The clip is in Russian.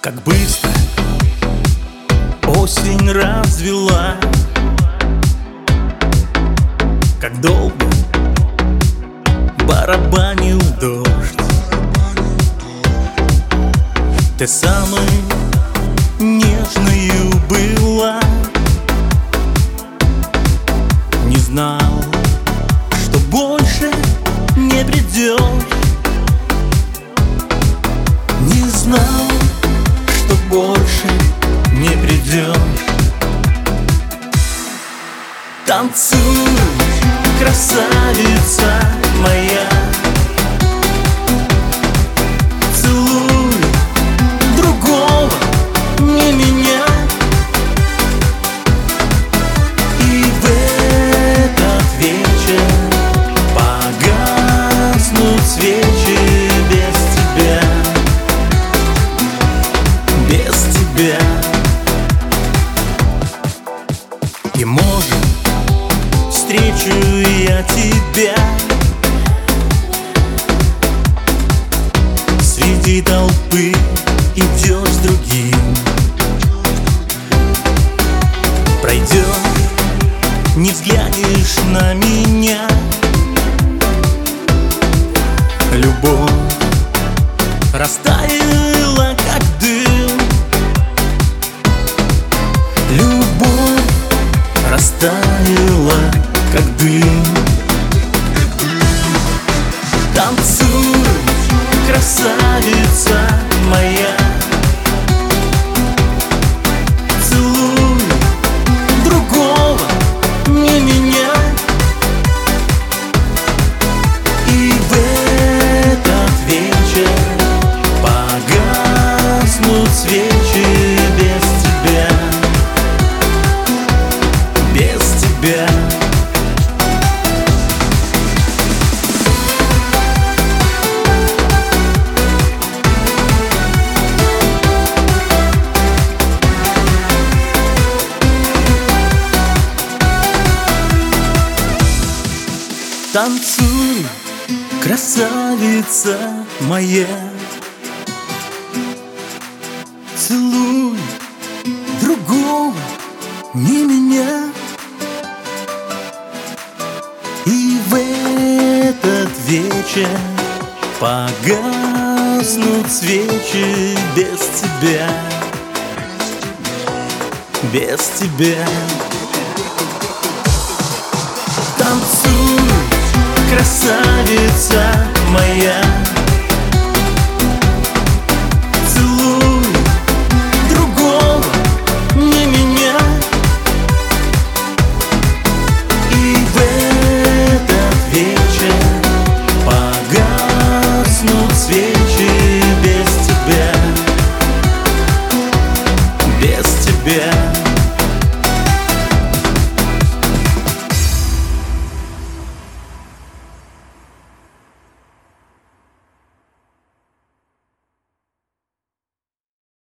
Как быстро осень развела, как долго барабанил дождь. Ты самой нежною была, не знал, что больше не придешь. Не знал, что больше не придешь. Танцуй, красавица моя, целуй другого, не меня. И в этот вечер погаснут свечи без тебя. Без тебя. И может встречу я тебя среди толпы, идешь с другим. Пройдешь, не взглянешь на меня. Любовь растаяла, как дым. Любовь растаяла, как дым. Танцуй, красавица моя, целуй другого, не меня. И в этот вечер погаснут свечи без тебя. Без тебя. Танцуй, красавица моя, целуй другого, не меня. И в этот вечер погаснут свечи без тебя. Без тебя. Танцуй, красавица моя,